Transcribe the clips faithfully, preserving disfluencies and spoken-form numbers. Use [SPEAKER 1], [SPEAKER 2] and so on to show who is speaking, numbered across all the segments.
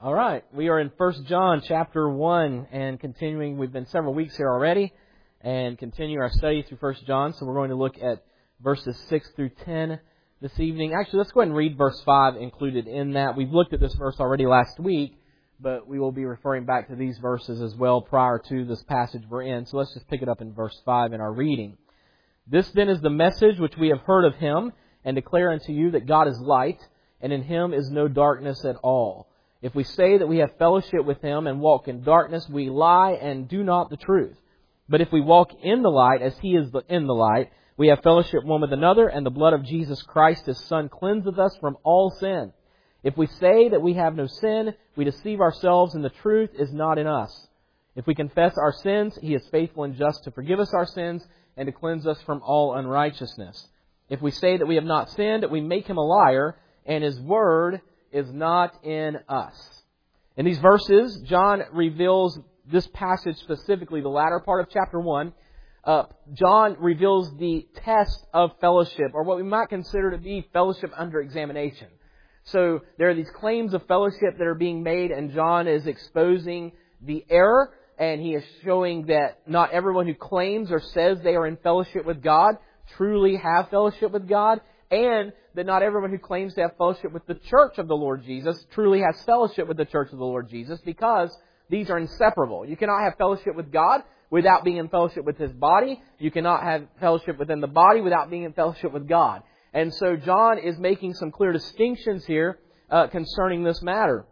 [SPEAKER 1] All right, we are in First John chapter one and continuing. We've been several weeks here already and continue our study through First John. So we're going to look at verses six through ten this evening. Actually, let's go ahead and read verse five included in that. We've looked at this verse already last week, but we will be referring back to these verses as well prior to this passage we're in. So let's just pick it up in verse five in our reading. This then is the message which we have heard of Him and declare unto you that God is light, and in Him is no darkness at all. If we say that we have fellowship with Him and walk in darkness, we lie and do not the truth. But if we walk in the light, as He is in the light, we have fellowship one with another, and the blood of Jesus Christ, His Son, cleanseth us from all sin. If we say that we have no sin, we deceive ourselves, and the truth is not in us. If we confess our sins, He is faithful and just to forgive us our sins and to cleanse us from all unrighteousness. If we say that we have not sinned, we make Him a liar, and His word is not in us. In these verses, John reveals this passage specifically, the latter part of chapter one. Uh, John reveals the test of fellowship, or what we might consider to be fellowship under examination. So there are these claims of fellowship that are being made, and John is exposing the error, and he is showing that not everyone who claims or says they are in fellowship with God truly have fellowship with God, and that not everyone who claims to have fellowship with the church of the Lord Jesus truly has fellowship with the church of the Lord Jesus, because these are inseparable. You cannot have fellowship with God without being in fellowship with His body. You cannot have fellowship within the body without being in fellowship with God. And so John is making some clear distinctions here uh, concerning this matter.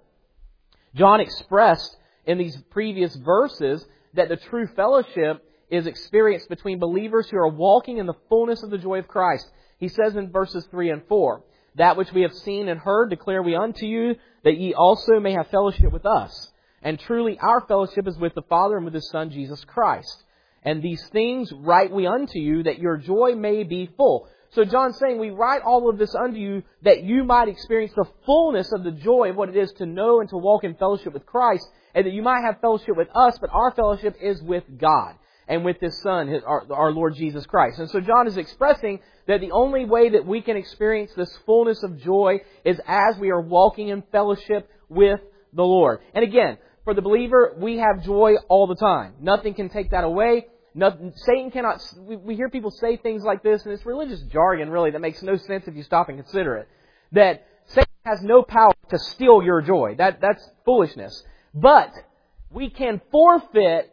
[SPEAKER 1] John expressed in these previous verses that the true fellowship is experienced between believers who are walking in the fullness of the joy of Christ. He says in verses three and four, that which we have seen and heard declare we unto you, that ye also may have fellowship with us. And truly our fellowship is with the Father and with His Son Jesus Christ. And these things write we unto you, that your joy may be full. So John's saying, we write all of this unto you that you might experience the fullness of the joy of what it is to know and to walk in fellowship with Christ, and that you might have fellowship with us, but our fellowship is with God and with His Son, His, our, our Lord Jesus Christ. And so John is expressing that the only way that we can experience this fullness of joy is as we are walking in fellowship with the Lord. And again, for the believer, we have joy all the time. Nothing can take that away. Nothing, Satan cannot... We, we hear people say things like this, and it's religious jargon, really, that makes no sense if you stop and consider it. That Satan has no power to steal your joy. That That's foolishness. But we can forfeit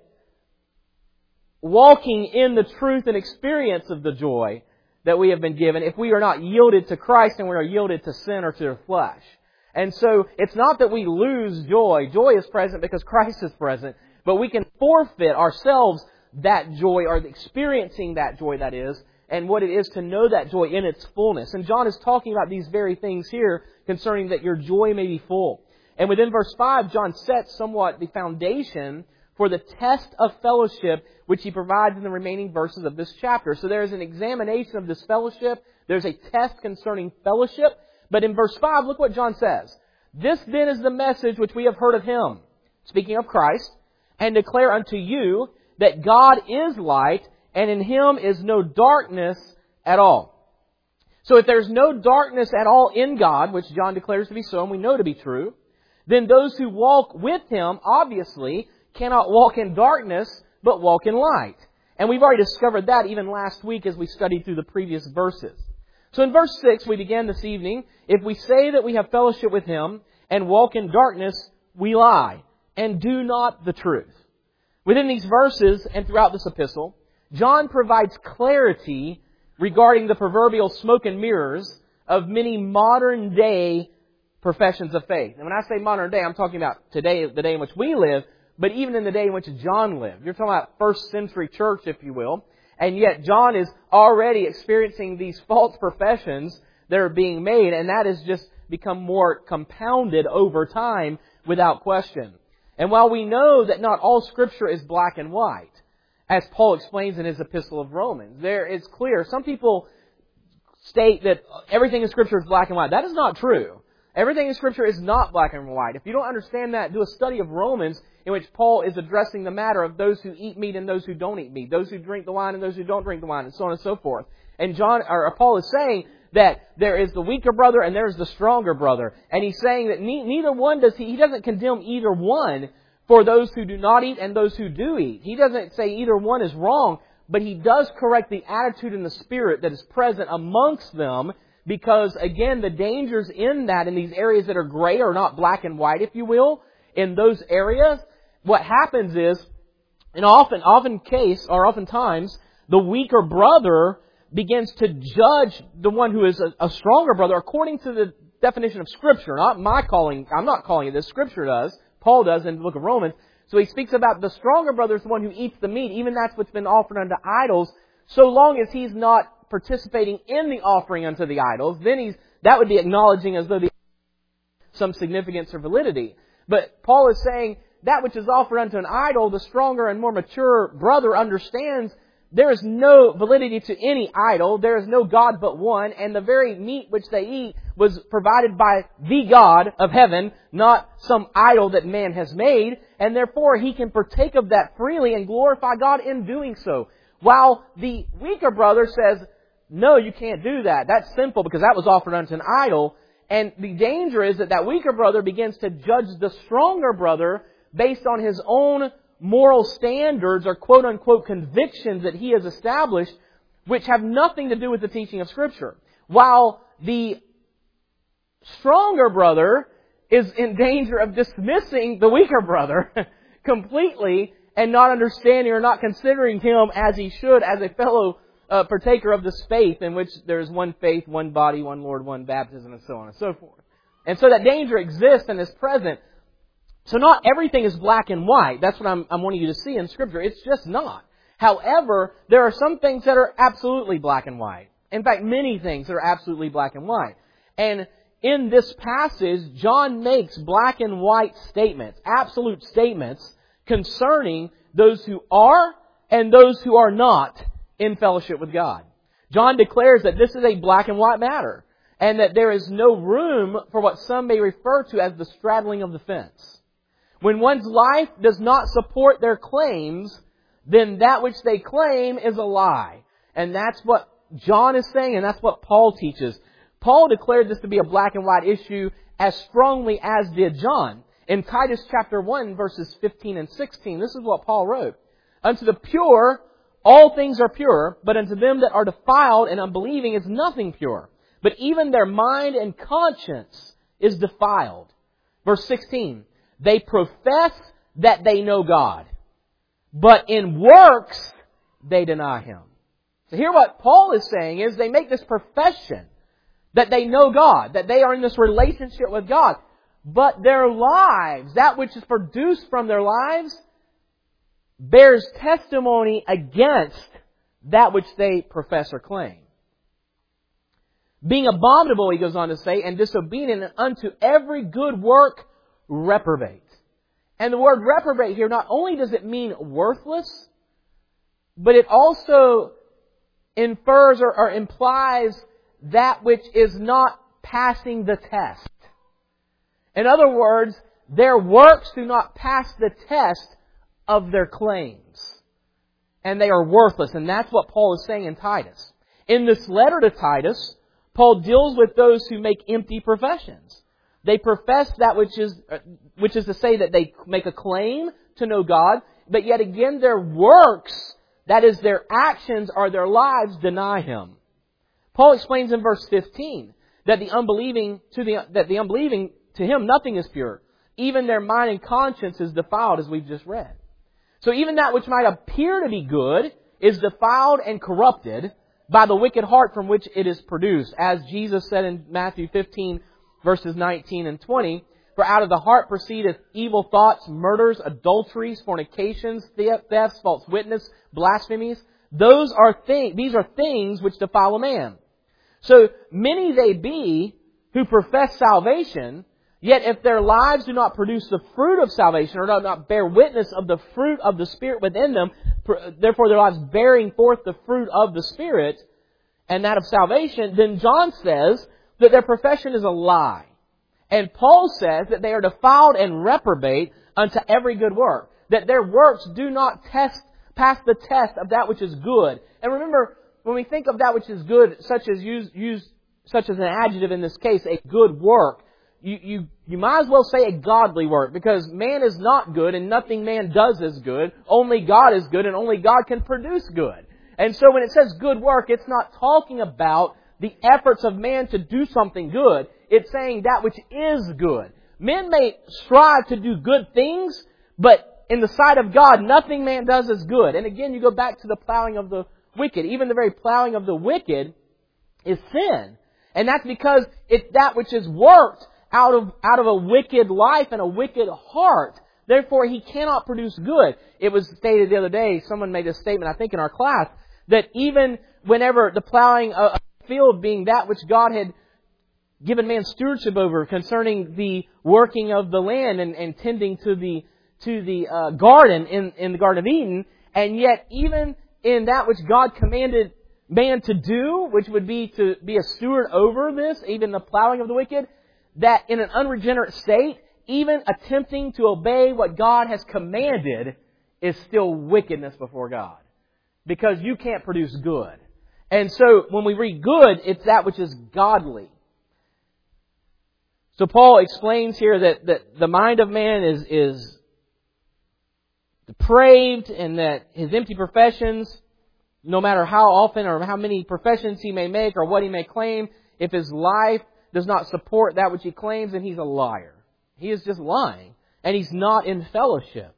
[SPEAKER 1] walking in the truth and experience of the joy that we have been given if we are not yielded to Christ and we are yielded to sin or to the flesh. And so it's not that we lose joy. Joy is present because Christ is present. But we can forfeit ourselves that joy, or experiencing that joy, that is, and what it is to know that joy in its fullness. And John is talking about these very things here concerning that your joy may be full. And within verse five, John sets somewhat the foundation for the test of fellowship which he provides in the remaining verses of this chapter. So there is an examination of this fellowship. There's a test concerning fellowship. But in verse five, look what John says. This then is the message which we have heard of Him, speaking of Christ, and declare unto you that God is light, and in Him is no darkness at all. So if there's no darkness at all in God, which John declares to be so, and we know to be true, then those who walk with Him, obviously, cannot walk in darkness, but walk in light. And we've already discovered that even last week as we studied through the previous verses. So in verse six, we began this evening, if we say that we have fellowship with Him and walk in darkness, we lie and do not the truth. Within these verses and throughout this epistle, John provides clarity regarding the proverbial smoke and mirrors of many modern day professions of faith. And when I say modern day, I'm talking about today, the day in which we live, but even in the day in which John lived. You're talking about first century church, if you will. And yet John is already experiencing these false professions that are being made, and that has just become more compounded over time without question. And while we know that not all Scripture is black and white, as Paul explains in his epistle of Romans, there it's clear. Some people state that everything in Scripture is black and white. That is not true. Everything in Scripture is not black and white. If you don't understand that, do a study of Romans, in which Paul is addressing the matter of those who eat meat and those who don't eat meat, those who drink the wine and those who don't drink the wine, and so on and so forth. And John or Paul is saying that there is the weaker brother and there's the stronger brother. And he's saying that ne- neither one does he, he doesn't condemn either one for those who do not eat and those who do eat. He doesn't say either one is wrong, but he does correct the attitude and the spirit that is present amongst them, because, again, the dangers in that, in these areas that are gray or not black and white, if you will, in those areas, what happens is, in often, often case, or oftentimes, the weaker brother begins to judge the one who is a, a stronger brother according to the definition of Scripture. Not my calling, I'm not calling it this, Scripture does. Paul does in the book of Romans. So he speaks about the stronger brother is the one who eats the meat, even that's what's been offered unto idols, so long as he's not participating in the offering unto the idols, then he's, that would be acknowledging as though the some significance or validity. But Paul is saying that which is offered unto an idol, the stronger and more mature brother understands there is no validity to any idol. There is no God but one. And the very meat which they eat was provided by the God of heaven, not some idol that man has made. And therefore he can partake of that freely and glorify God in doing so. While the weaker brother says, no, you can't do that. That's sinful because that was offered unto an idol. And the danger is that that weaker brother begins to judge the stronger brother based on his own moral standards or quote-unquote convictions that he has established, which have nothing to do with the teaching of Scripture. While the stronger brother is in danger of dismissing the weaker brother completely and not understanding or not considering him as he should as a fellow uh, partaker of this faith in which there is one faith, one body, one Lord, one baptism, and so on and so forth. And so that danger exists and is present. So not everything is black and white. That's what I'm, I'm wanting you to see in Scripture. It's just not. However, there are some things that are absolutely black and white. In fact, many things that are absolutely black and white. And in this passage, John makes black and white statements, absolute statements, concerning those who are and those who are not in fellowship with God. John declares that this is a black and white matter, and that there is no room for what some may refer to as the straddling of the fence. When one's life does not support their claims, then that which they claim is a lie. And that's what John is saying, and that's what Paul teaches. Paul declared this to be a black and white issue as strongly as did John. In Titus chapter one, verses fifteen and sixteen, this is what Paul wrote. Unto the pure, all things are pure, but unto them that are defiled and unbelieving is nothing pure. But even their mind and conscience is defiled. Verse sixteen, they profess that they know God, but in works they deny Him. So here what Paul is saying is they make this profession that they know God, that they are in this relationship with God, but their lives, that which is produced from their lives, bears testimony against that which they profess or claim. Being abominable, he goes on to say, and disobedient unto every good work, reprobate. And the word reprobate here, not only does it mean worthless, but it also infers or, or implies that which is not passing the test. In other words, their works do not pass the test of their claims. And they are worthless. And that's what Paul is saying in Titus. In this letter to Titus, Paul deals with those who make empty professions. They profess that which is, which is to say that they make a claim to know God, but yet again their works, that is their actions or their lives, deny Him. Paul explains in verse fifteen that the unbelieving to the that the unbelieving to him nothing is pure. Even their mind and conscience is defiled, as we've just read. So even that which might appear to be good is defiled and corrupted by the wicked heart from which it is produced. As Jesus said in Matthew fifteen, verses nineteen and twenty, for out of the heart proceedeth evil thoughts, murders, adulteries, fornications, thefts, false witness, blasphemies. Those are things, these are things which defile a man. So many they be who profess salvation, yet if their lives do not produce the fruit of salvation, or do not bear witness of the fruit of the Spirit within them, therefore their lives bearing forth the fruit of the Spirit and that of salvation, then John says that their profession is a lie. And Paul says that they are defiled and reprobate unto every good work. That their works do not test, pass the test of that which is good. And remember, when we think of that which is good, such as use, use such as an adjective in this case, a good work, you, you, you might as well say a godly work, because man is not good and nothing man does is good. Only God is good and only God can produce good. And so when it says good work, it's not talking about the efforts of man to do something good. It's saying that which is good. Men may strive to do good things, but in the sight of God, nothing man does is good. And again, you go back to the plowing of the wicked. Even the very plowing of the wicked is sin. And that's because it's that which is worked out of, out of a wicked life and a wicked heart. Therefore, he cannot produce good. It was stated the other day, someone made a statement, I think in our class, that even whenever the plowing of a field being that which God had given man stewardship over concerning the working of the land and, and tending to the to the uh, garden in, in the Garden of Eden, and yet even in that which God commanded man to do, which would be to be a steward over this, even the plowing of the wicked, that in an unregenerate state, even attempting to obey what God has commanded is still wickedness before God. Because you can't produce good. And so when we read good, it's that which is godly. So Paul explains here that, that the mind of man is, is depraved, and that his empty professions, no matter how often or how many professions he may make or what he may claim, if his life does not support that which he claims, then he's a liar. He is just lying. And he's not in fellowship.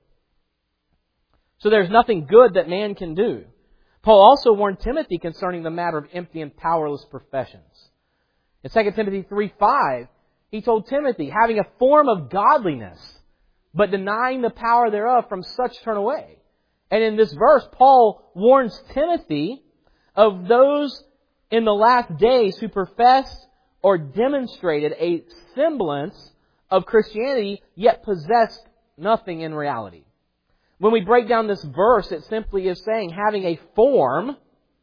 [SPEAKER 1] So there's nothing good that man can do. Paul also warned Timothy concerning the matter of empty and powerless professions. In Second Timothy three five, he told Timothy, having a form of godliness, but denying the power thereof, from such turn away. And in this verse, Paul warns Timothy of those in the last days who professed or demonstrated a semblance of Christianity, yet possessed nothing in reality. When we break down this verse, it simply is saying having a form,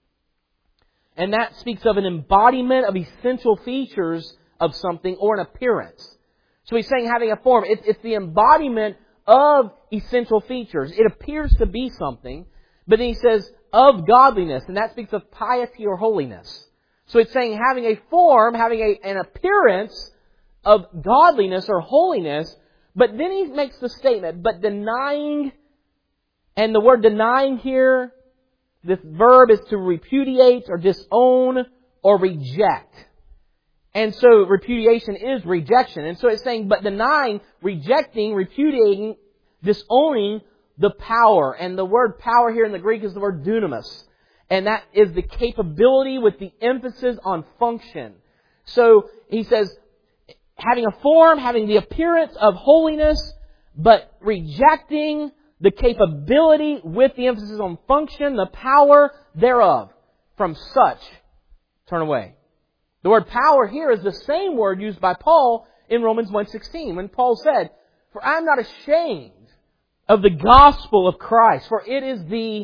[SPEAKER 1] and that speaks of an embodiment of essential features of something or an appearance. So he's saying having a form, it's, it's the embodiment of essential features. It appears to be something, but then he says of godliness, and that speaks of piety or holiness. So it's saying having a form, having a, an appearance of godliness or holiness, but then he makes the statement, but denying, and the word denying here, this verb is to repudiate or disown or reject. And so repudiation is rejection. And so it's saying, but denying, rejecting, repudiating, disowning the power. And the word power here in the Greek is the word dunamis. And that is the capability with the emphasis on function. So he says, having a form, having the appearance of holiness, but rejecting the capability with the emphasis on function, the power thereof. From such, turn away. The word power here is the same word used by Paul in Romans one sixteen, when Paul said, for I am not ashamed of the gospel of Christ, for it is the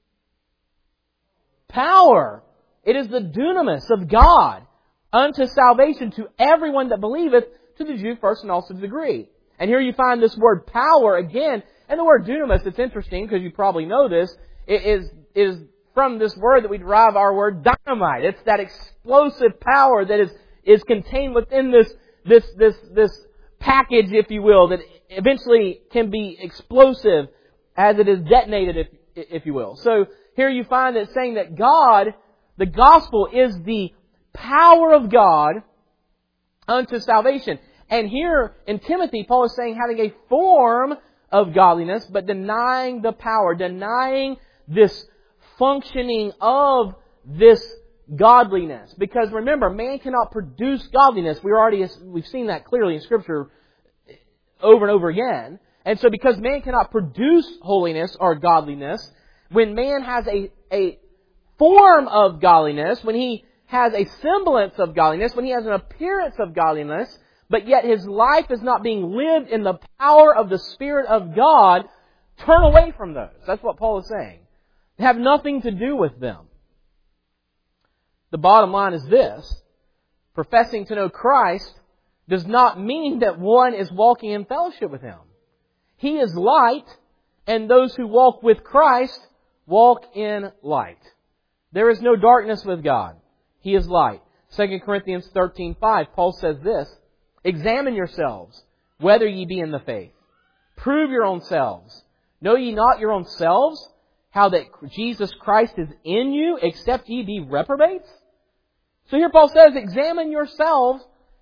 [SPEAKER 1] power, it is the dunamis of God unto salvation to everyone that believeth, to the Jew first and also to the Greek. And here you find this word power again, and the word dunamis, it's interesting because you probably know this, it is, is from this word that we derive our word dynamite. It's that explosive power that is, is contained within this, this, this, this package, if you will, that eventually can be explosive as it is detonated, if, if you will. So here you find it saying that God, the gospel is the power of God unto salvation. And here in Timothy, Paul is saying having a form of godliness, but denying the power, denying this functioning of this godliness. Because remember, man cannot produce godliness. We already, we've seen that clearly in Scripture over and over again. And so because man cannot produce holiness or godliness, when man has a, a form of godliness, when he has a semblance of godliness, when he has an appearance of godliness, but yet his life is not being lived in the power of the Spirit of God, turn away from those. That's what Paul is saying. Have nothing to do with them. The bottom line is this. Professing to know Christ does not mean that one is walking in fellowship with Him. He is light, and those who walk with Christ walk in light. There is no darkness with God. He is light. Second Corinthians thirteen five, Paul says this, "Examine yourselves, whether ye be in the faith. Prove your own selves. Know ye not your own selves, how that Jesus Christ is in you, except ye be reprobates?" So here Paul says, examine yourselves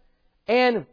[SPEAKER 1] and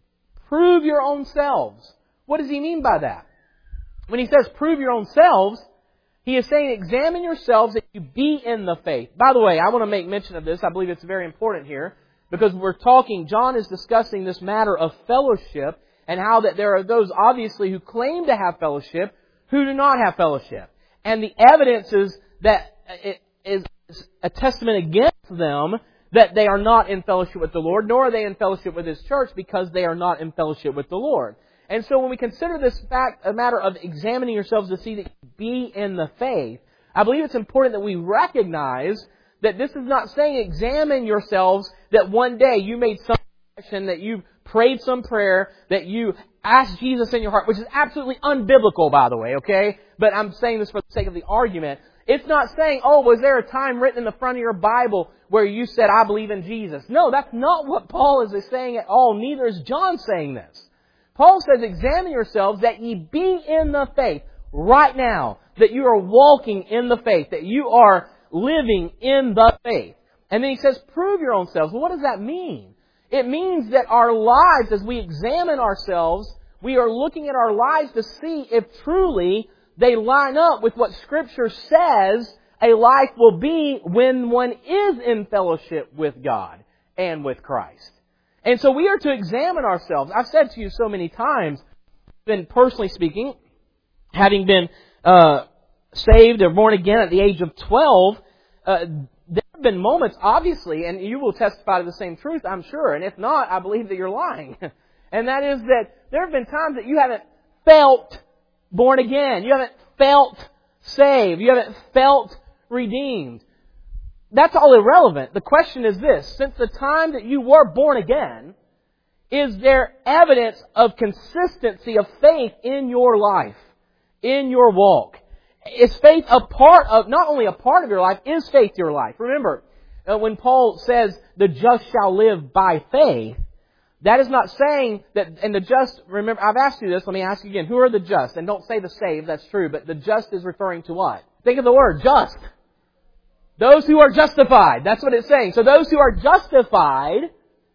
[SPEAKER 1] prove your own selves. What does he mean by that? When he says prove your own selves, he is saying examine yourselves that you be in the faith. By the way, I want to make mention of this. I believe it's very important here because we're talking, John is discussing this matter of fellowship and how that there are those obviously who claim to have fellowship who do not have fellowship. And the evidence is that it is a testament against them that they are not in fellowship with the Lord, nor are they in fellowship with His church because they are not in fellowship with the Lord. And so when we consider this fact a matter of examining yourselves to see that you be in the faith, I believe it's important that we recognize that this is not saying examine yourselves that one day you made some confession, that you prayed some prayer, that you asked Jesus in your heart, which is absolutely unbiblical, by the way, okay? But I'm saying this for the sake of the argument. It's not saying, oh, was there a time written in the front of your Bible where you said, I believe in Jesus? No, that's not what Paul is saying at all. Neither is John saying this. Paul says, examine yourselves that ye be in the faith right now, that you are walking in the faith, that you are living in the faith. And then he says, prove your own selves. Well, what does that mean? It means that our lives, as we examine ourselves, we are looking at our lives to see if truly they line up with what Scripture says a life will be when one is in fellowship with God and with Christ. And so we are to examine ourselves. I've said to you so many times, been personally speaking, having been uh, saved or born again at the age of twelve, uh, there have been moments, obviously, and you will testify to the same truth, I'm sure. And if not, I believe that you're lying. And that is that there have been times that you haven't felt born again. You haven't felt saved. You haven't felt redeemed. That's all irrelevant. The question is this. Since the time that you were born again, is there evidence of consistency of faith in your life, in your walk? Is faith a part of, not only a part of your life, is faith your life? Remember, uh, when Paul says, the just shall live by faith, that is not saying that, and the just, remember, I've asked you this, let me ask you again, who are the just? And don't say the saved, that's true, but the just is referring to what? Think of the word, just. Those who are justified. That's what it's saying. So those who are justified,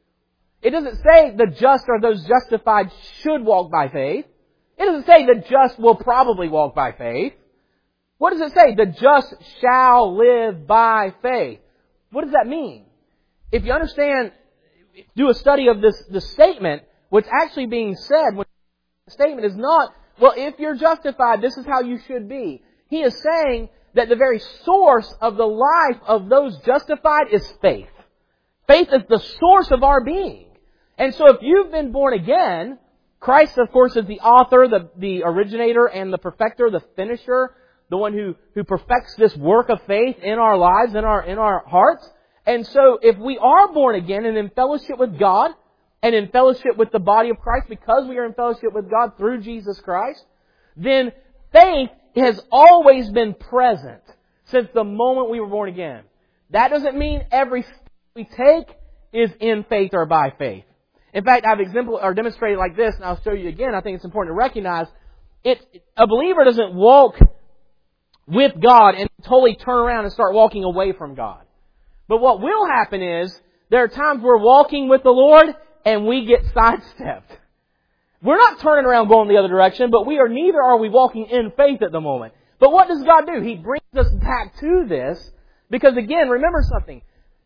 [SPEAKER 1] it doesn't say the just or those justified should walk by faith. It doesn't say the just will probably walk by faith. What does it say? The just shall live by faith. What does that mean? If you understand, do a study of this, this statement, what's actually being said when the statement is not, well, if you're justified, this is how you should be. He is saying that the very source of the life of those justified is faith. Faith is the source of our being. And so if you've been born again, Christ, of course, is the author, the, the originator, and the perfecter, the finisher, the one who, who perfects this work of faith in our lives, in our, in our hearts. And so if we are born again and in fellowship with God, and in fellowship with the body of Christ, because we are in fellowship with God through Jesus Christ, then faith has always been present since the moment we were born again. That doesn't mean every step we take is in faith or by faith. In fact, I've exempl- or demonstrated like this, and I'll show you again. I think it's important to recognize it. A believer doesn't walk with God and totally turn around and start walking away from God. But what will happen is there are times we're walking with the Lord and we get sidestepped. We're not turning around going the other direction, but we are neither are we walking in faith at the moment. But what does God do? He brings us back to this because, again, remember something.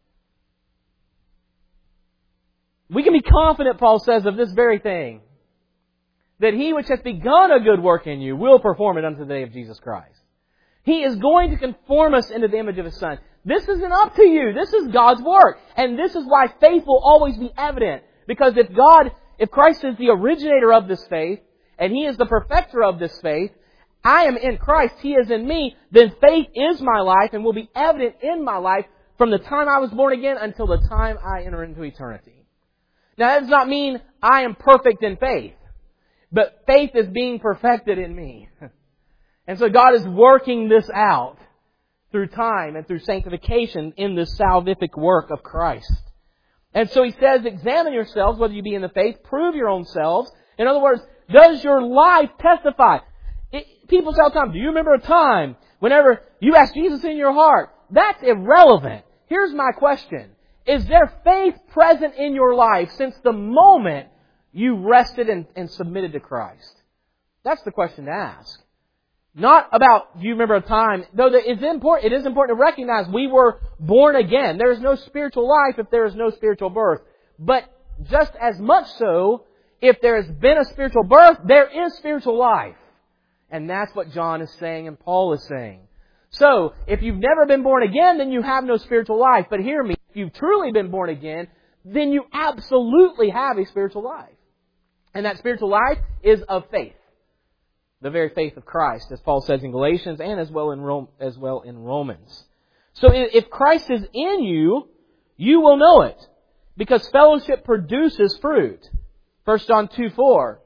[SPEAKER 1] We can be confident, Paul says, of this very thing, that He which hath begun a good work in you will perform it unto the day of Jesus Christ. He is going to conform us into the image of His Son. This isn't up to you. This is God's work. And this is why faith will always be evident. Because if God... If Christ is the originator of this faith, and He is the perfecter of this faith, I am in Christ, He is in me, then faith is my life and will be evident in my life from the time I was born again until the time I enter into eternity. Now that does not mean I am perfect in faith, but faith is being perfected in me. And so God is working this out through time and through sanctification in this salvific work of Christ. And so he says, examine yourselves, whether you be in the faith, prove your own selves. In other words, does your life testify? It, people say all the time, do you remember a time whenever you asked Jesus in your heart? That's irrelevant. Here's my question. Is there faith present in your life since the moment you rested and, and submitted to Christ? That's the question to ask. Not about, do you remember a time, though it is important, it is important to recognize we were born again. There is no spiritual life if there is no spiritual birth. But just as much so, if there has been a spiritual birth, there is spiritual life. And that's what John is saying and Paul is saying. So, if you've never been born again, then you have no spiritual life. But hear me, if you've truly been born again, then you absolutely have a spiritual life. And that spiritual life is of faith. The very faith of Christ, as Paul says in Galatians and as well in Rome, as well in Romans. So if Christ is in you, you will know it. Because fellowship produces fruit. First John two four.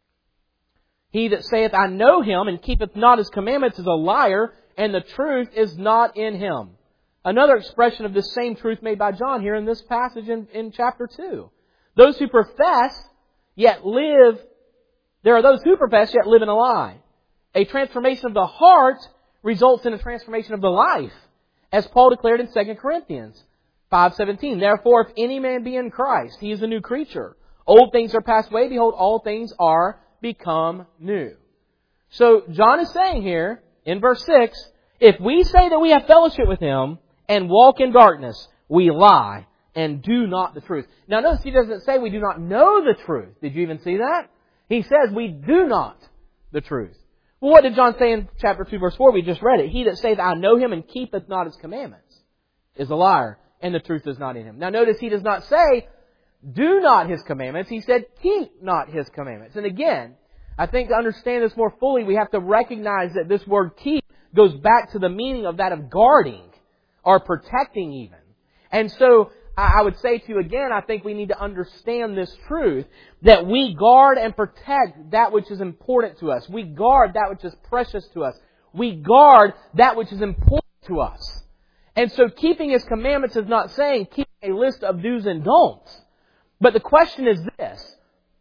[SPEAKER 1] He that saith, I know him, and keepeth not his commandments is a liar, and the truth is not in him. Another expression of this same truth made by John here in this passage in, in chapter two. Those who profess, yet live There are those who profess yet live in a lie. A transformation of the heart results in a transformation of the life, as Paul declared in Second Corinthians five seventeen. Therefore, if any man be in Christ, he is a new creature. Old things are passed away. Behold, all things are become new. So, John is saying here, in verse six, if we say that we have fellowship with Him and walk in darkness, we lie and do not the truth. Now, notice he doesn't say we do not know the truth. Did you even see that? He says we do not the truth. Well, what did John say in chapter two, verse four? We just read it. He that saith, I know Him and keepeth not His commandments is a liar, and the truth is not in him. Now, notice he does not say, do not His commandments. He said, keep not His commandments. And again, I think to understand this more fully, we have to recognize that this word keep goes back to the meaning of that of guarding or protecting even. And so, I would say to you again, I think we need to understand this truth, that we guard and protect that which is important to us. We guard that which is precious to us. We guard that which is important to us. And so keeping His commandments is not saying keep a list of do's and don'ts. But the question is this.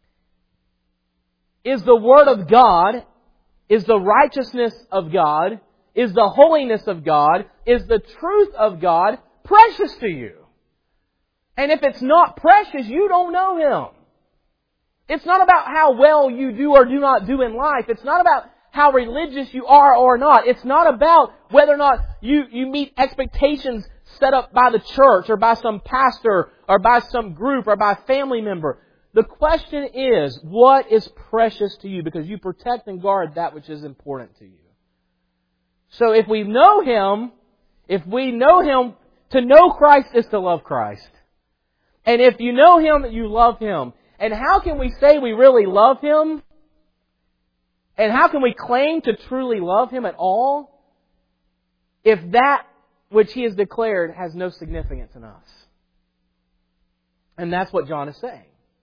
[SPEAKER 1] Is the Word of God, is the righteousness of God, is the holiness of God, is the truth of God precious to you? And if it's not precious, you don't know Him. It's not about how well you do or do not do in life. It's not about how religious you are or not. It's not about whether or not you, you meet expectations set up by the church or by some pastor or by some group or by a family member. The question is, what is precious to you? Because you protect and guard that which is important to you. So if we know Him, if we know Him, to know Christ is to love Christ. And if you know Him, you love Him. And how can we say we really love Him? And how can we claim to truly love Him at all if that which He has declared has no significance in us? And that's what John is saying.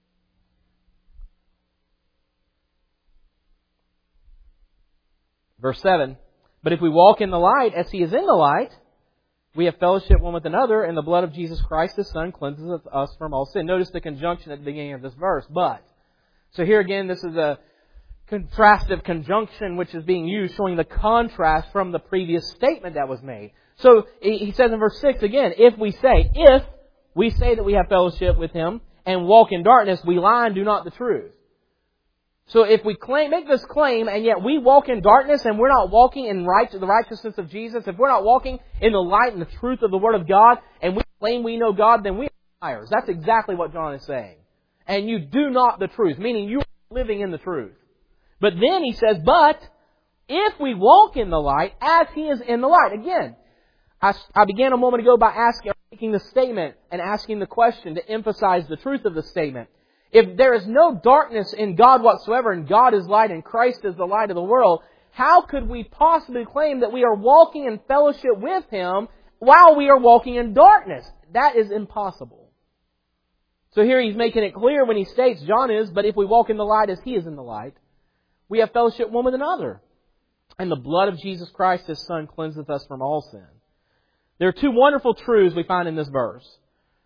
[SPEAKER 1] Verse seven, but if we walk in the light as He is in the light, we have fellowship one with another, and the blood of Jesus Christ, His Son, cleanses us from all sin. Notice the conjunction at the beginning of this verse, but. So here again, this is a contrastive conjunction which is being used, showing the contrast from the previous statement that was made. So he says in verse six again, if we say, if we say that we have fellowship with Him and walk in darkness, we lie and do not the truth. So if we claim, make this claim, and yet we walk in darkness and we're not walking in right, the righteousness of Jesus, if we're not walking in the light and the truth of the Word of God, and we claim we know God, then we are liars. That's exactly what John is saying. And you do not the truth, meaning you are living in the truth. But then he says, but if we walk in the light as He is in the light. Again, I, I began a moment ago by asking, making the statement and asking the question to emphasize the truth of the statement. If there is no darkness in God whatsoever, and God is light and Christ is the light of the world, how could we possibly claim that we are walking in fellowship with Him while we are walking in darkness? That is impossible. So here he's making it clear when he states, John is, but if we walk in the light as He is in the light, we have fellowship one with another. And the blood of Jesus Christ, His Son, cleanseth us from all sin. There are two wonderful truths we find in this verse.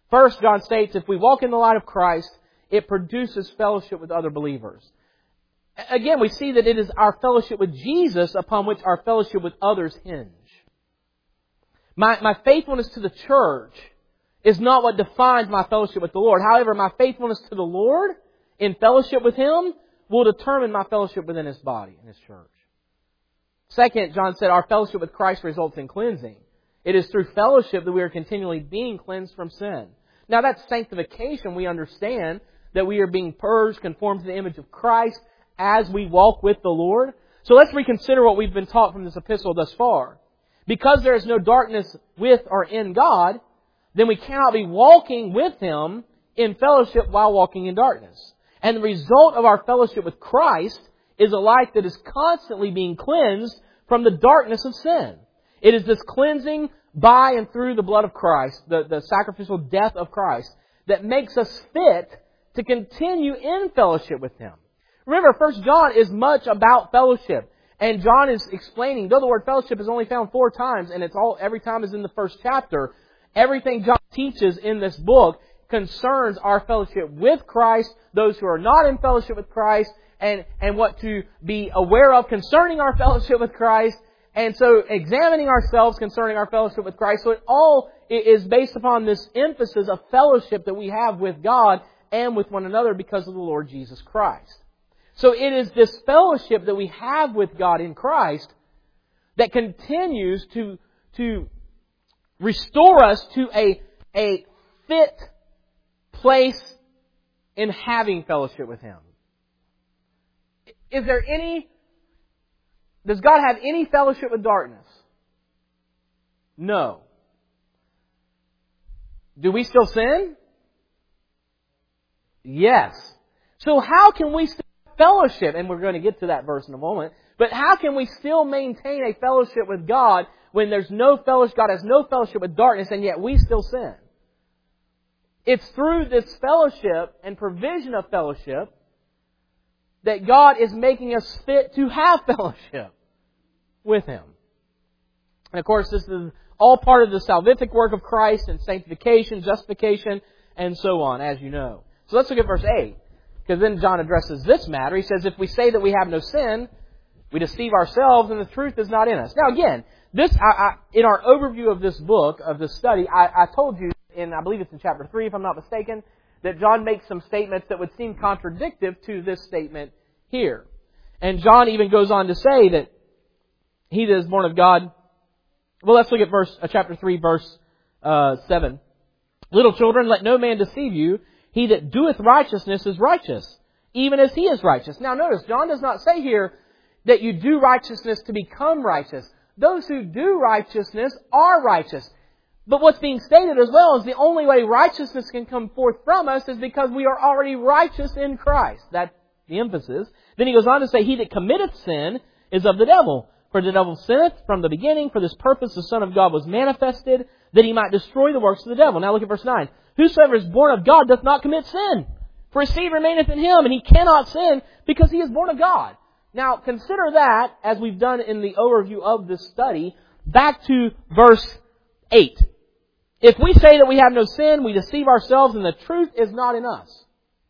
[SPEAKER 1] First, John states, if we walk in the light of Christ, it produces fellowship with other believers. Again, we see that it is our fellowship with Jesus upon which our fellowship with others hinge. My, my faithfulness to the church is not what defines my fellowship with the Lord. However, my faithfulness to the Lord in fellowship with Him will determine my fellowship within His body, in His church. Second, John said, our fellowship with Christ results in cleansing. It is through fellowship that we are continually being cleansed from sin. Now, that's sanctification. We understand that we are being purged, conformed to the image of Christ as we walk with the Lord. So let's reconsider what we've been taught from this epistle thus far. Because there is no darkness with or in God, then we cannot be walking with Him in fellowship while walking in darkness. And the result of our fellowship with Christ is a life that is constantly being cleansed from the darkness of sin. It is this cleansing by and through the blood of Christ, the, the sacrificial death of Christ, that makes us fit to continue in fellowship with Him. Remember, First John is much about fellowship. And John is explaining, though the word fellowship is only found four times, and it's all every time is in the first chapter, everything John teaches in this book concerns our fellowship with Christ, those who are not in fellowship with Christ, and, and what to be aware of concerning our fellowship with Christ, and so examining ourselves concerning our fellowship with Christ. So it all is based upon this emphasis of fellowship that we have with God and with one another because of the Lord Jesus Christ. So it is this fellowship that we have with God in Christ that continues to, to restore us to a, a fit place in having fellowship with Him. Is there any, does God have any fellowship with darkness? No. Do we still sin? Yes. So how can we still fellowship, and we're going to get to that verse in a moment, but how can we still maintain a fellowship with God when there's no fellowship, God has no fellowship with darkness, and yet we still sin? It's through this fellowship and provision of fellowship that God is making us fit to have fellowship with Him. And of course, this is all part of the salvific work of Christ and sanctification, justification, and so on, as you know. So let's look at verse eight. Because then John addresses this matter. He says, if we say that we have no sin, we deceive ourselves and the truth is not in us. Now again, this I, I, in our overview of this book, of this study, I, I told you, in I believe it's in chapter three, if I'm not mistaken, that John makes some statements that would seem contradictory to this statement here. And John even goes on to say that he that is born of God... Well, let's look at verse uh, chapter three, verse uh, seven. Little children, let no man deceive you. He that doeth righteousness is righteous, even as he is righteous. Now notice, John does not say here that you do righteousness to become righteous. Those who do righteousness are righteous. But what's being stated as well is the only way righteousness can come forth from us is because we are already righteous in Christ. That's the emphasis. Then he goes on to say, he that committeth sin is of the devil. For the devil sinneth from the beginning. For this purpose the Son of God was manifested, that he might destroy the works of the devil. Now look at verse nine. Whosoever is born of God doth not commit sin. For his seed remaineth in him, and he cannot sin because he is born of God. Now consider that, as we've done in the overview of this study, back to verse eight. If we say that we have no sin, we deceive ourselves and the truth is not in us.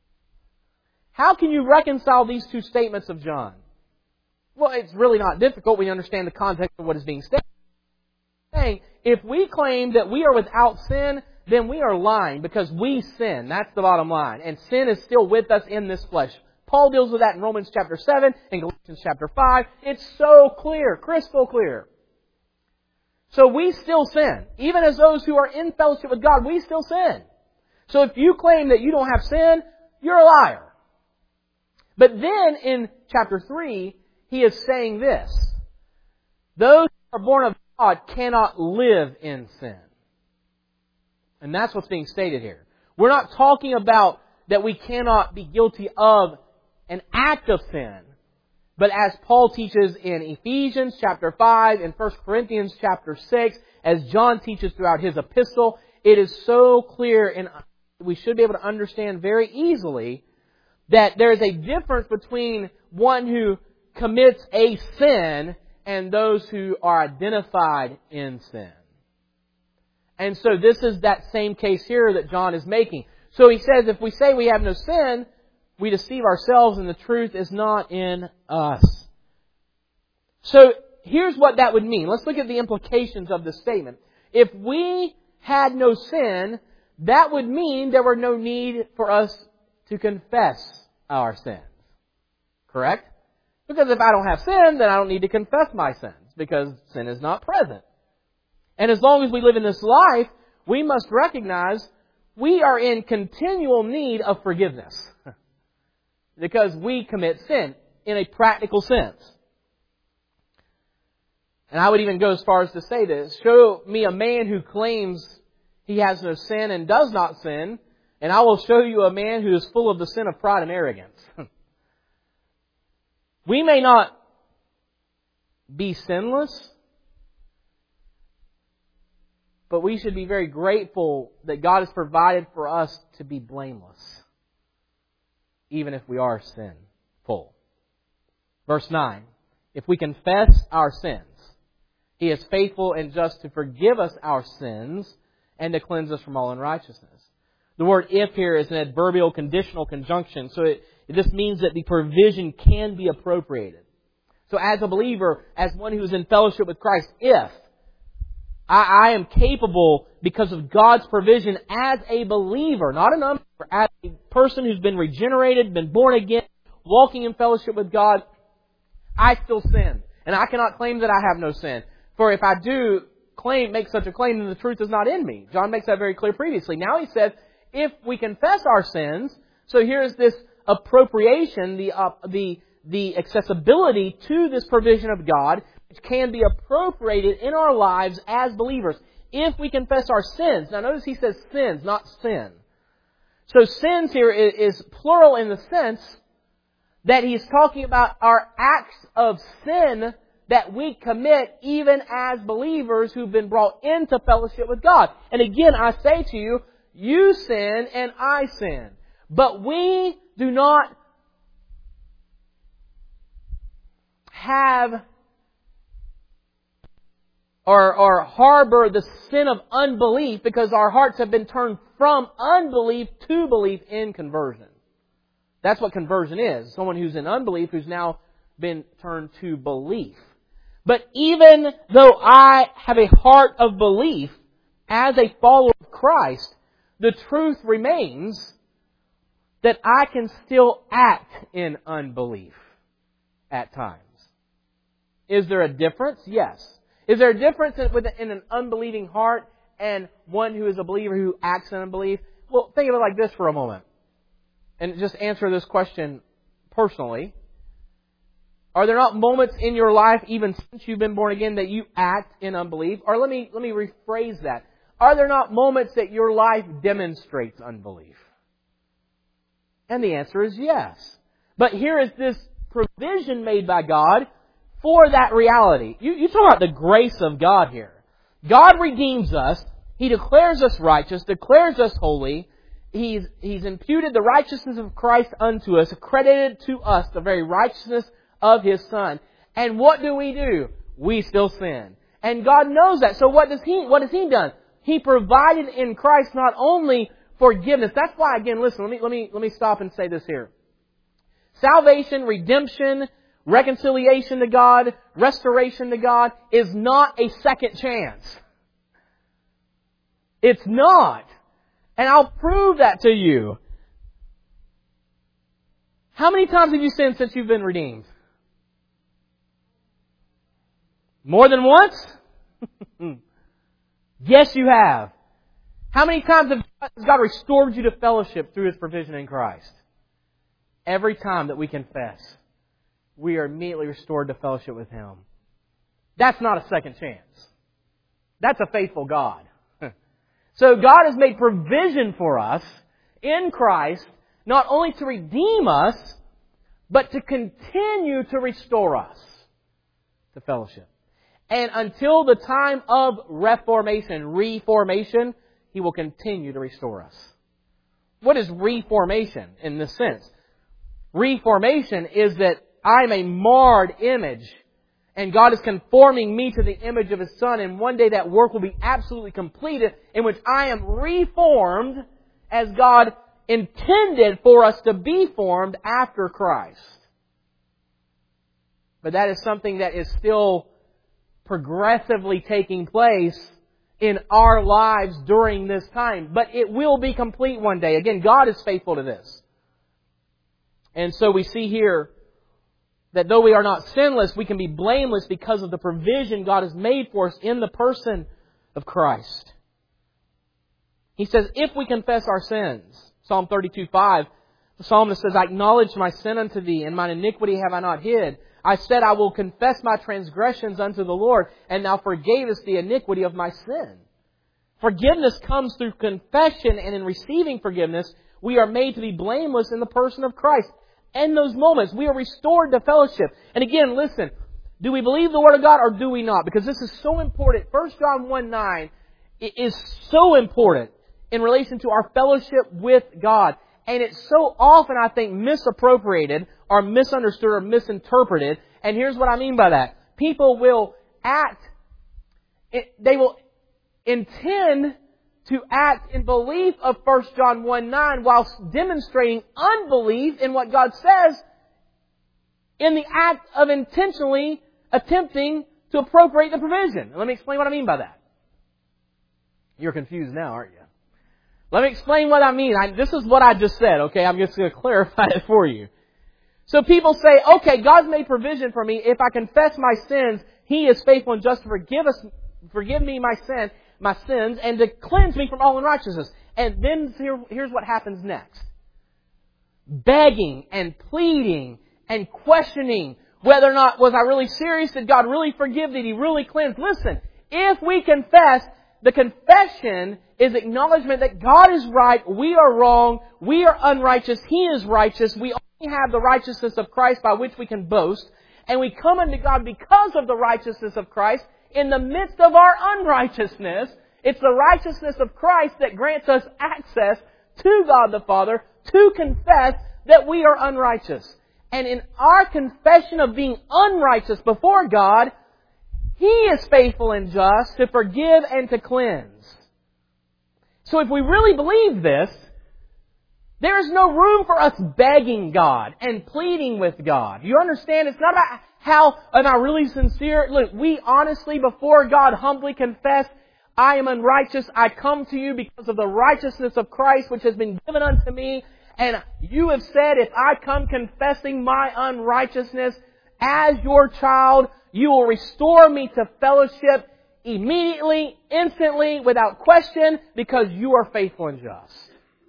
[SPEAKER 1] How can you reconcile these two statements of John? Well, it's really not difficult. We understand the context of what is being stated. Saying, if we claim that we are without sin, then we are lying because we sin. That's the bottom line. And sin is still with us in this flesh. Paul deals with that in Romans chapter seven and Galatians chapter five. It's so clear, crystal clear. So we still sin. Even as those who are in fellowship with God, we still sin. So if you claim that you don't have sin, you're a liar. But then in chapter three, he is saying this. Those who are born of God cannot live in sin. And that's what's being stated here. We're not talking about that we cannot be guilty of an act of sin. But as Paul teaches in Ephesians chapter five, in First Corinthians chapter six, as John teaches throughout his epistle, it is so clear and we should be able to understand very easily that there is a difference between one who commits a sin and those who are identified in sin. And so this is that same case here that John is making. So he says, if we say we have no sin, we deceive ourselves and the truth is not in us. So here's what that would mean. Let's look at the implications of this statement. If we had no sin, that would mean there were no need for us to confess our sins. Correct? Because if I don't have sin, then I don't need to confess my sins, because sin is not present. And as long as we live in this life, we must recognize we are in continual need of forgiveness. Because we commit sin in a practical sense. And I would even go as far as to say this. Show me a man who claims he has no sin and does not sin, and I will show you a man who is full of the sin of pride and arrogance. We may not be sinless, but we should be very grateful that God has provided for us to be blameless, even if we are sinful. Verse nine, if we confess our sins, He is faithful and just to forgive us our sins and to cleanse us from all unrighteousness. The word if here is an adverbial conditional conjunction, so it, this means that the provision can be appropriated. So as a believer, as one who is in fellowship with Christ, if I, I am capable, because of God's provision as a believer, not an unbeliever, as a person who's been regenerated, been born again, walking in fellowship with God, I still sin. And I cannot claim that I have no sin. For if I do claim, make such a claim, then the truth is not in me. John makes that very clear previously. Now he says, if we confess our sins, so here's this appropriation, the uh, the the accessibility to this provision of God, which can be appropriated in our lives as believers. If we confess our sins. Now notice he says sins, not sin. So sins here is plural in the sense that he's talking about our acts of sin that we commit even as believers who've been brought into fellowship with God. And again, I say to you, you sin and I sin. But we do not have or, or harbor the sin of unbelief, because our hearts have been turned from unbelief to belief in conversion. That's what conversion is. Someone who's in unbelief who's now been turned to belief. But even though I have a heart of belief as a follower of Christ, the truth remains that I can still act in unbelief at times. Is there a difference? Yes. Is there a difference in an unbelieving heart and one who is a believer who acts in unbelief? Well, think of it like this for a moment. And just answer this question personally. Are there not moments in your life, even since you've been born again, that you act in unbelief? Or let me let me rephrase that. Are there not moments that your life demonstrates unbelief? And the answer is yes. But here is this provision made by God for that reality. You, you talk about the grace of God here. God redeems us. He declares us righteous, declares us holy. He's, he's imputed the righteousness of Christ unto us, accredited to us the very righteousness of His Son. And what do we do? We still sin. And God knows that. So what does He, what has He done? He provided in Christ not only forgiveness. That's why, again, listen, let me, let me, let me stop and say this here. Salvation, redemption, reconciliation to God, restoration to God is not a second chance. It's not. And I'll prove that to you. How many times have you sinned since you've been redeemed? More than once? Yes, you have. How many times has God restored you to fellowship through His provision in Christ? Every time that we confess, we are immediately restored to fellowship with Him. That's not a second chance. That's a faithful God. So God has made provision for us in Christ, not only to redeem us, but to continue to restore us to fellowship. And until the time of reformation, reformation, He will continue to restore us. What is reformation in this sense? Reformation is that I'm a marred image And God is conforming me to the image of His Son. And one day that work will be absolutely completed, in which I am reformed as God intended for us to be formed after Christ. But that is something that is still progressively taking place in our lives during this time. But it will be complete one day. Again, God is faithful to this. And so we see here that though we are not sinless, we can be blameless because of the provision God has made for us in the person of Christ. He says, if we confess our sins, Psalm thirty-two five, the psalmist says, I acknowledge my sin unto Thee, and mine iniquity have I not hid. I said, I will confess my transgressions unto the Lord, and Thou forgavest the iniquity of my sin. Forgiveness comes through confession, and in receiving forgiveness, we are made to be blameless in the person of Christ. In those moments, we are restored to fellowship. And again, listen, do we believe the Word of God or do we not? Because this is so important. First John one nine is so important in relation to our fellowship with God. And it's so often, I think, misappropriated or misunderstood or misinterpreted. And here's what I mean by that. People will act, they will intend to act in belief of First John one nine whilst demonstrating unbelief in what God says in the act of intentionally attempting to appropriate the provision. Let me explain what I mean by that. You're confused now, aren't you? Let me explain what I mean. I, this is what I just said, okay? I'm just going to clarify it for you. So people say, okay, God's made provision for me. If I confess my sins, He is faithful and just to forgive us, forgive me my sin. my sins and to cleanse me from all unrighteousness. And then here, here's what happens next. Begging and pleading and questioning whether or not, was I really serious? Did God really forgive? Did He really cleanse? Listen, if we confess, the confession is acknowledgement that God is right, we are wrong, we are unrighteous, He is righteous, we only have the righteousness of Christ by which we can boast, and we come unto God because of the righteousness of Christ. In the midst of our unrighteousness, it's the righteousness of Christ that grants us access to God the Father to confess that we are unrighteous. And in our confession of being unrighteous before God, He is faithful and just to forgive and to cleanse. So if we really believe this, there is no room for us begging God and pleading with God. You understand? It's not about how am I really sincere? Look, we honestly before God humbly confess, I am unrighteous. I come to you because of the righteousness of Christ which has been given unto me. And you have said, if I come confessing my unrighteousness as your child, you will restore me to fellowship immediately, instantly, without question, because you are faithful and just.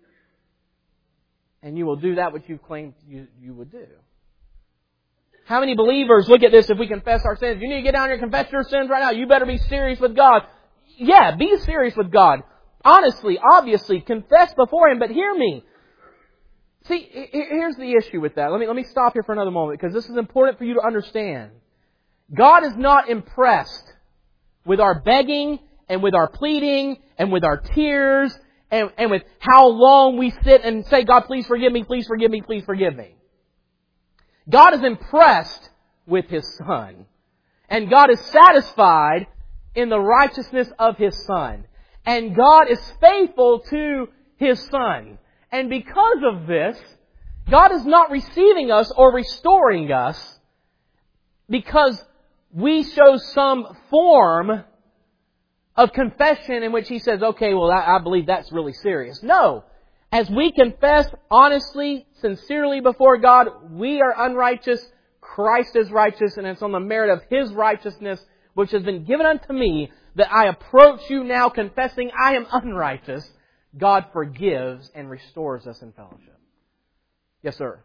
[SPEAKER 1] And you will do that which you claimed you, you would do. How many believers look at this if we confess our sins? You need to get down here and confess your sins right now. You better be serious with God. Yeah, be serious with God. Honestly, obviously, confess before Him, but hear me. See, here's the issue with that. Let me, let me stop here for another moment because this is important for you to understand. God is not impressed with our begging and with our pleading and with our tears and, and with how long we sit and say, God, please forgive me, please forgive me, please forgive me. God is impressed with His Son. And God is satisfied in the righteousness of His Son. And God is faithful to His Son. And because of this, God is not receiving us or restoring us because we show some form of confession in which He says, okay, well, I, I believe that's really serious. No. As we confess honestly, sincerely before God, we are unrighteous, Christ is righteous, and it's on the merit of His righteousness, which has been given unto me, that I approach you now confessing I am unrighteous. God forgives and restores us in fellowship. Yes, sir.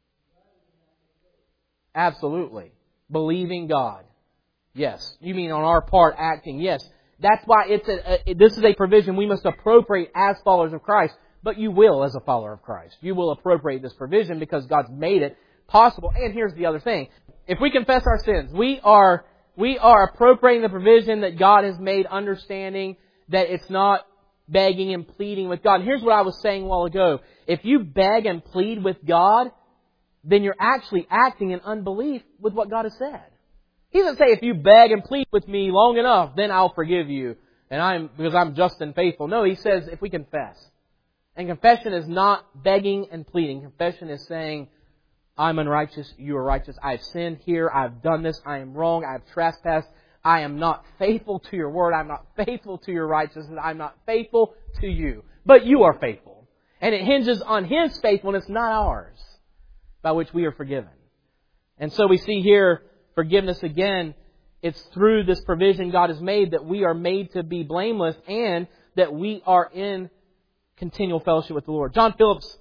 [SPEAKER 1] Absolutely. Believing God. Yes. You mean on our part acting? Yes. That's why it's a, a, this is a provision we must appropriate as followers of Christ. But you will as a follower of Christ. You will appropriate this provision because God's made it possible. And here's the other thing. If we confess our sins, we are we are appropriating the provision that God has made, understanding that it's not begging and pleading with God. And here's what I was saying a while ago. If you beg and plead with God, then you're actually acting in unbelief with what God has said. He doesn't say if you beg and plead with me long enough, then I'll forgive you. And I'm, because I'm just and faithful. No, He says if we confess. And confession is not begging and pleading. Confession is saying, I'm unrighteous, you are righteous. I've sinned here, I've done this, I am wrong, I've trespassed. I am not faithful to your word, I'm not faithful to your righteousness, I'm not faithful to you. But you are faithful. And it hinges on His faithfulness, not ours, by which we are forgiven. And so we see here forgiveness again. It's through this provision God has made that we are made to be blameless and that we are in continual fellowship with the Lord. John Phillips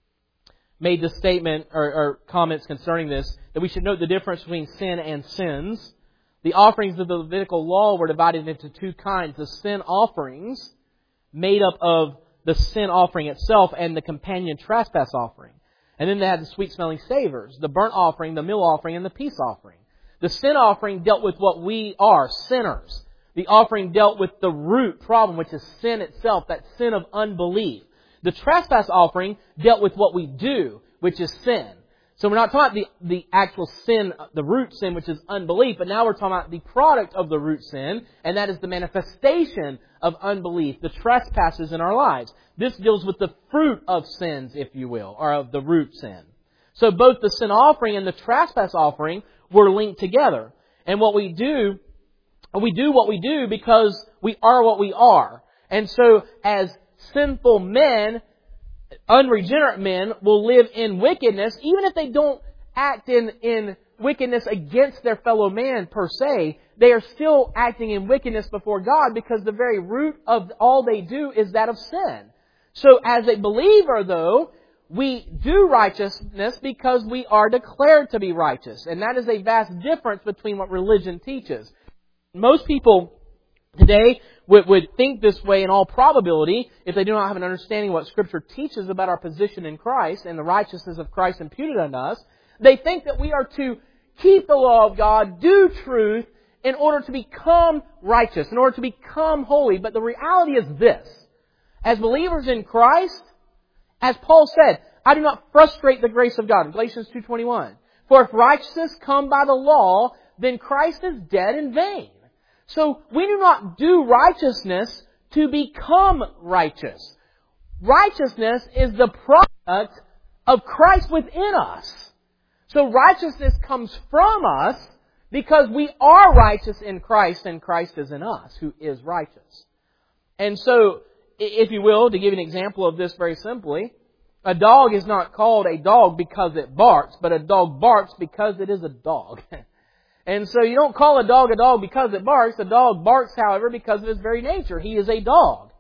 [SPEAKER 1] made this statement or, or comments concerning this, that we should note the difference between sin and sins. The offerings of the Levitical law were divided into two kinds. The sin offerings, made up of the sin offering itself and the companion trespass offering. And then they had the sweet-smelling savors, the burnt offering, the meal offering, and the peace offering. The sin offering dealt with what we are, sinners. The offering dealt with the root problem, which is sin itself, that sin of unbelief. The trespass offering dealt with what we do, which is sin. So we're not talking about the, the actual sin, the root sin, which is unbelief, but now we're talking about the product of the root sin, and that is the manifestation of unbelief, the trespasses in our lives. This deals with the fruit of sins, if you will, or of the root sin. So both the sin offering and the trespass offering were linked together. And what we do, we do what we do because we are what we are. And so as sinful men, unregenerate men will live in wickedness, even if they don't act in, in wickedness against their fellow man per se, they are still acting in wickedness before God because the very root of all they do is that of sin. So as a believer, though, we do righteousness because we are declared to be righteous. And that is a vast difference between what religion teaches. Most people today would, would think this way in all probability if they do not have an understanding of what Scripture teaches about our position in Christ and the righteousness of Christ imputed unto us. They think that we are to keep the law of God, do truth, in order to become righteous, in order to become holy. But the reality is this. As believers in Christ, as Paul said, I do not frustrate the grace of God, in Galatians two twenty-one. For if righteousness come by the law, then Christ is dead in vain. So we do not do righteousness to become righteous. Righteousness is the product of Christ within us. So righteousness comes from us because we are righteous in Christ and Christ is in us, who is righteous. And so, if you will, to give you an example of this very simply, a dog is not called a dog because it barks, but a dog barks because it is a dog. And so you don't call a dog a dog because it barks. A dog barks, however, because of his very nature. He is a dog.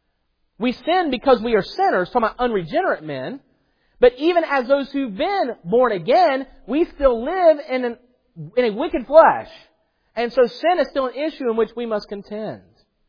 [SPEAKER 1] We sin because we are sinners, talking about unregenerate men. But even as those who've been born again, we still live in, an, in a wicked flesh. And so sin is still an issue in which we must contend.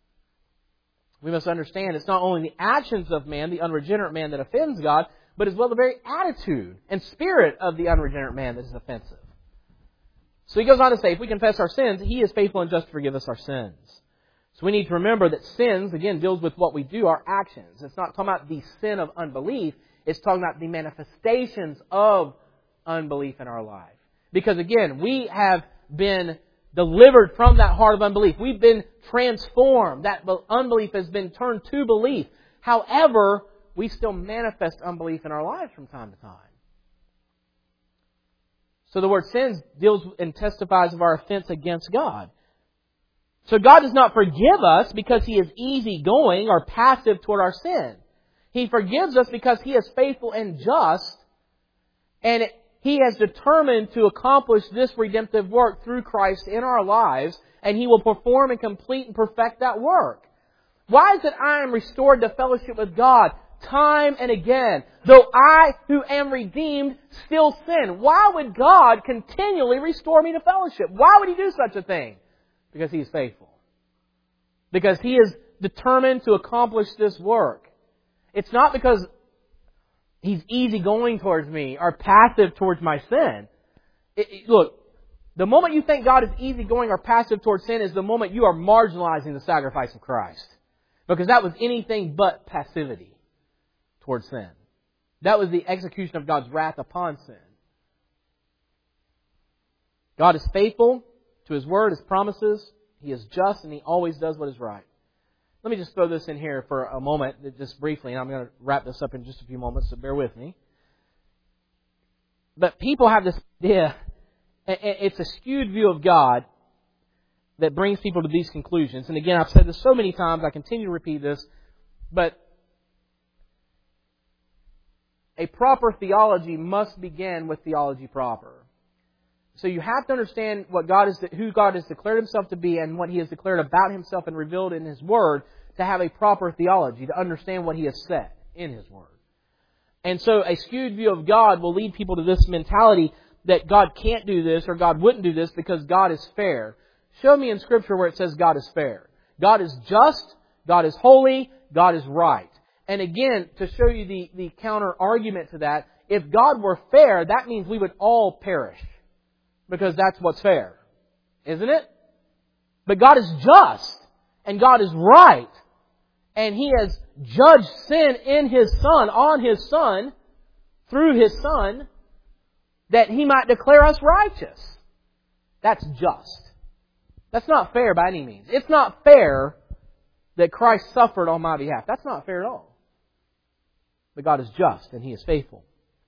[SPEAKER 1] We must understand it's not only the actions of man, the unregenerate man, that offends God, but as well the very attitude and spirit of the unregenerate man that is offensive. So he goes on to say, if we confess our sins, He is faithful and just to forgive us our sins. So we need to remember that sins, again, deals with what we do, our actions. It's not talking about the sin of unbelief. It's talking about the manifestations of unbelief in our life. Because again, we have been delivered from that heart of unbelief. We've been transformed. That unbelief has been turned to belief. However, we still manifest unbelief in our lives from time to time. So the word sins deals and testifies of our offense against God. So God does not forgive us because He is easygoing or passive toward our sin. He forgives us because He is faithful and just, and He has determined to accomplish this redemptive work through Christ in our lives, and He will perform and complete and perfect that work. Why is it I am restored to fellowship with God time and again, though I who am redeemed still sin? Why would God continually restore me to fellowship? Why would He do such a thing? Because He is faithful. Because He is determined to accomplish this work. It's not because He's easygoing towards me or passive towards my sin. It, it, look, the moment you think God is easygoing or passive towards sin is the moment you are marginalizing the sacrifice of Christ. Because that was anything but passivity towards sin. That was the execution of God's wrath upon sin. God is faithful to His Word, His promises. He is just and He always does what is right. Let me just throw this in here for a moment, just briefly, and I'm going to wrap this up in just a few moments, so bear with me. But people have this idea, it's a skewed view of God that brings people to these conclusions. And again, I've said this so many times, I continue to repeat this, but a proper theology must begin with theology proper. So you have to understand what God is, who God has declared Himself to be and what He has declared about Himself and revealed in His Word to have a proper theology, to understand what He has said in His Word. And so a skewed view of God will lead people to this mentality that God can't do this or God wouldn't do this because God is fair. Show me in Scripture where it says God is fair. God is just, God is holy, God is right. And again, to show you the, the counter argument to that, if God were fair, that means we would all perish. Because that's what's fair. Isn't it? But God is just. And God is right. And He has judged sin in His Son, on His Son, through His Son, that He might declare us righteous. That's just. That's not fair by any means. It's not fair that Christ suffered on my behalf. That's not fair at all. But God is just and He is faithful.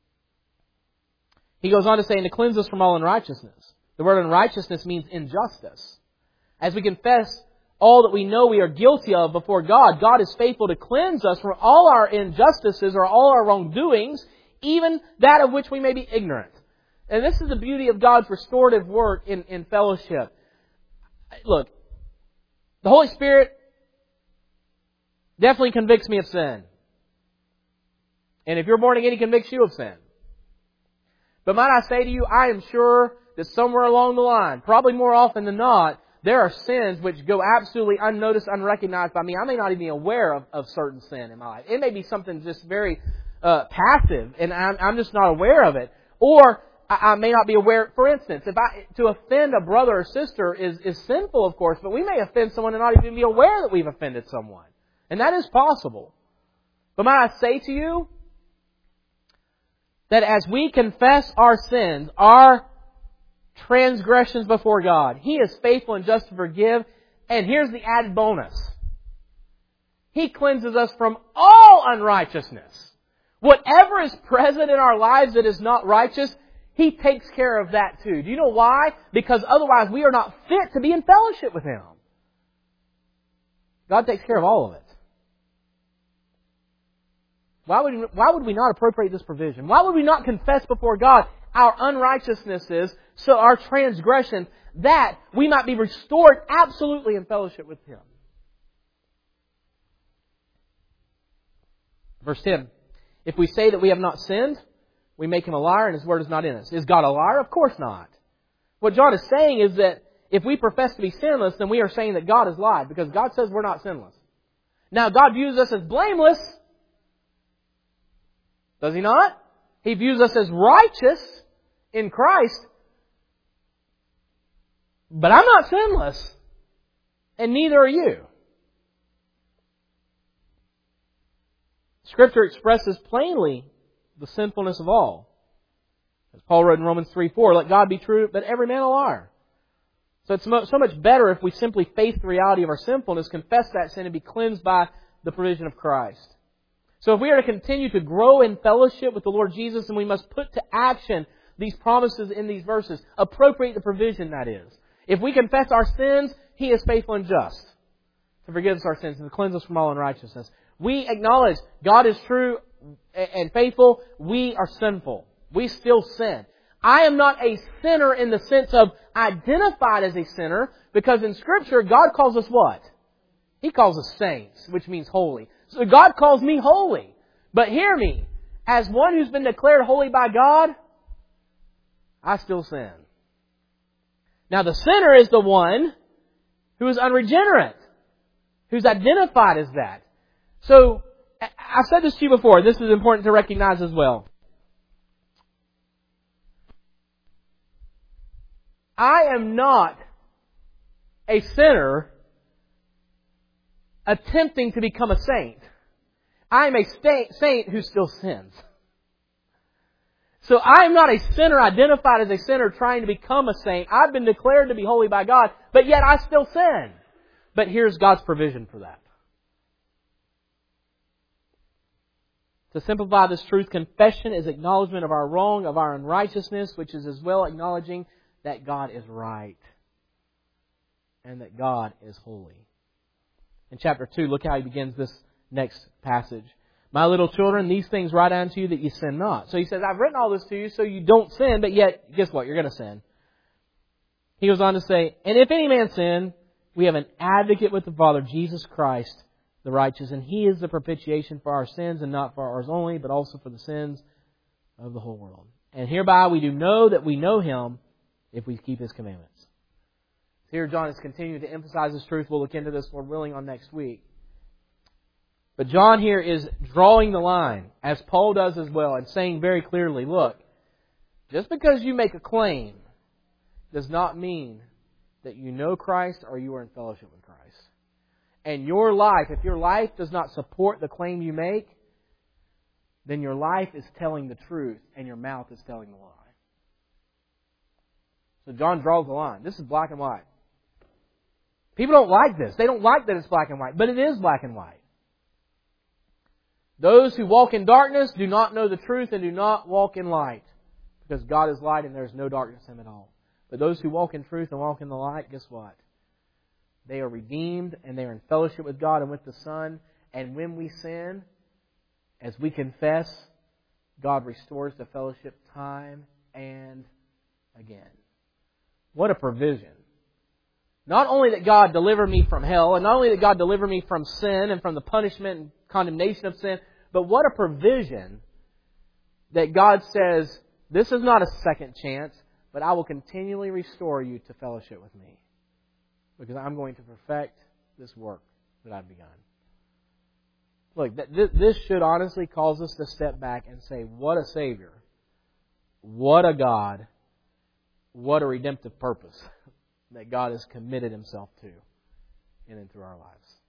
[SPEAKER 1] He goes on to say, and to cleanse us from all unrighteousness. The word unrighteousness means injustice. As we confess all that we know we are guilty of before God, God is faithful to cleanse us from all our injustices or all our wrongdoings, even that of which we may be ignorant. And this is the beauty of God's restorative work in, in fellowship. Look, the Holy Spirit definitely convicts me of sin. And if you're born again, He convicts you of sin. But might I say to you, I am sure that somewhere along the line, probably more often than not, there are sins which go absolutely unnoticed, unrecognized by me. I may not even be aware of, of certain sin in my life. It may be something just very uh, passive, and I'm, I'm just not aware of it. Or I, I may not be aware. For instance, if I to offend a brother or sister is, is sinful, of course, but we may offend someone and not even be aware that we've offended someone. And that is possible. But might I say to you, that as we confess our sins, our transgressions before God, He is faithful and just to forgive. And here's the added bonus. He cleanses us from all unrighteousness. Whatever is present in our lives that is not righteous, He takes care of that too. Do you know why? Because otherwise we are not fit to be in fellowship with Him. God takes care of all of it. Why would, why would we not appropriate this provision? Why would we not confess before God our unrighteousnesses, so our transgressions, that we might be restored absolutely in fellowship with Him? Verse ten. If we say that we have not sinned, we make Him a liar and His word is not in us. Is God a liar? Of course not. What John is saying is that if we profess to be sinless, then we are saying that God has lied, because God says we're not sinless. Now, God views us as blameless. Does He not? He views us as righteous in Christ. But I'm not sinless. And neither are you. Scripture expresses plainly the sinfulness of all. As Paul wrote in Romans three four, let God be true, but every man a liar. So it's so much better if we simply face the reality of our sinfulness, confess that sin, and be cleansed by the provision of Christ. So if we are to continue to grow in fellowship with the Lord Jesus, then we must put to action these promises in these verses. Appropriate the provision, that is. If we confess our sins, He is faithful and just to forgive us our sins and to cleanse us from all unrighteousness. We acknowledge God is true and faithful. We are sinful. We still sin. I am not a sinner in the sense of identified as a sinner, because in Scripture, God calls us what? He calls us saints, which means holy. So God calls me holy. But hear me, as one who's been declared holy by God, I still sin. Now the sinner is the one who is unregenerate, who's identified as that. So, I've said this to you before, this is important to recognize as well. I am not a sinner attempting to become a saint. I am a saint who still sins. So I am not a sinner identified as a sinner trying to become a saint. I've been declared to be holy by God, but yet I still sin. But here's God's provision for that. To simplify this truth, confession is acknowledgement of our wrong, of our unrighteousness, which is as well acknowledging that God is right and that God is holy. In chapter two, look how he begins this next passage. My little children, these things write unto you that you sin not. So he says, I've written all this to you so you don't sin, but yet, guess what? You're going to sin. He goes on to say, and if any man sin, we have an advocate with the Father, Jesus Christ, the righteous, and He is the propitiation for our sins, and not for ours only, but also for the sins of the whole world. And hereby we do know that we know Him if we keep His commandments. Here John is continuing to emphasize this truth. We'll look into this, Lord willing, on next week. But John here is drawing the line, as Paul does as well, and saying very clearly, look, just because you make a claim does not mean that you know Christ or you are in fellowship with Christ. And your life, if your life does not support the claim you make, then your life is telling the truth and your mouth is telling the lie. So John draws the line. This is black and white. People don't like this. They don't like that it's black and white, but it is black and white. Those who walk in darkness do not know the truth and do not walk in light, because God is light and there is no darkness in Him at all. But those who walk in truth and walk in the light, guess what? They are redeemed and they are in fellowship with God and with the Son. And when we sin, as we confess, God restores the fellowship time and again. What a provision. Not only that God delivered me from hell, and not only that God delivered me from sin and from the punishment and condemnation of sin, but what a provision that God says, this is not a second chance, but I will continually restore you to fellowship with me, because I'm going to perfect this work that I've begun. Look, this should honestly cause us to step back and say, what a Savior. What a God. What a redemptive purpose that God has committed Himself to in and through our lives.